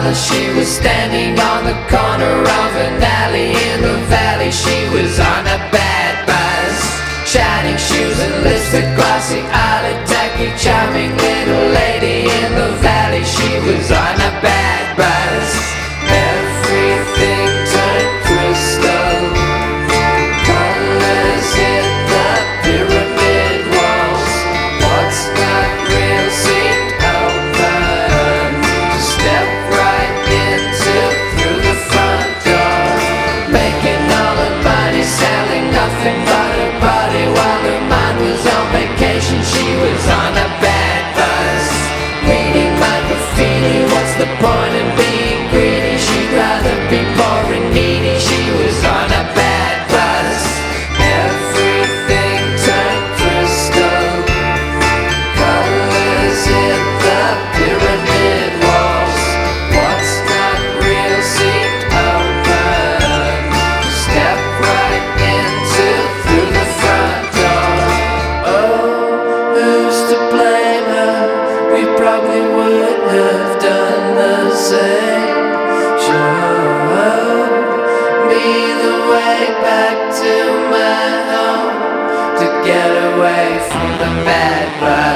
mother, she was standing on the corner of an alley in the valley. She was on a bad buzz, shining shoes and lipstick, glossy eyelid, tacky, charming little lady in the valley. She was on a bad buzz. Everything turned crystal, colors hit the pyramid walls. What's not real seemed open to step right into through the front door, making all her money, selling nothing but her body while her mind was on vacation. She was on a bad buzz, reading my graffiti. What's the point in being greedy? She'd rather be poor and needy. She was on a bad buzz. Everything turned crystal, colors hit the pyramid walls. What's not real seemed open to step right into through the front door. Oh, who's to blame her? We probably would have done the same. Show me the way back to my home, to get away from the bad vibes.